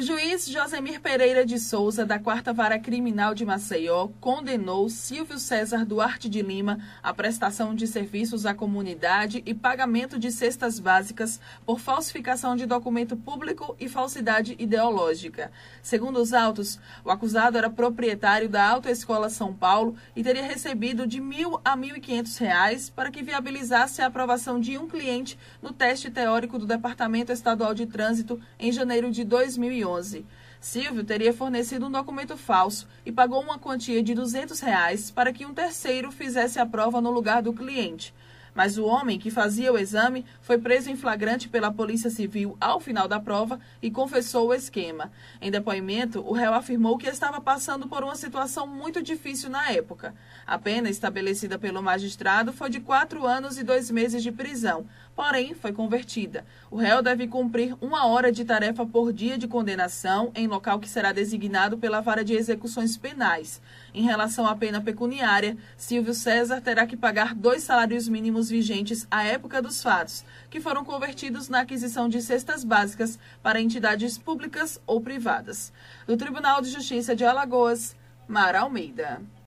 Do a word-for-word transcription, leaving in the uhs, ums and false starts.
juiz Josemir Pereira de Souza, da quarta Vara Criminal de Maceió, condenou Silvio César Duarte de Lima à prestação de serviços à comunidade e pagamento de cestas básicas por falsificação de documento público e falsidade ideológica. Segundo os autos, o acusado era proprietário da Autoescola São Paulo e teria recebido de mil a mil e quinhentos reais para que viabilizasse a aprovação de um cliente no teste teórico do Departamento Estadual de Trânsito em janeiro de dois mil e onze. Silvio teria fornecido um documento falso e pagou uma quantia de duzentos reais para que um terceiro fizesse a prova no lugar do cliente. Mas o homem que fazia o exame foi preso em flagrante pela Polícia Civil ao final da prova e confessou o esquema. Em depoimento, o réu afirmou que estava passando por uma situação muito difícil na época. A pena estabelecida pelo magistrado foi de quatro anos e dois meses de prisão, porém foi convertida. O réu deve cumprir uma hora de tarefa por dia de condenação em local que será designado pela Vara de Execuções Penais. Em relação à pena pecuniária, Silvio César terá que pagar dois salários mínimos vigentes à época dos fatos, que foram convertidos na aquisição de cestas básicas para entidades públicas ou privadas. Do Tribunal de Justiça de Alagoas, Mara Almeida.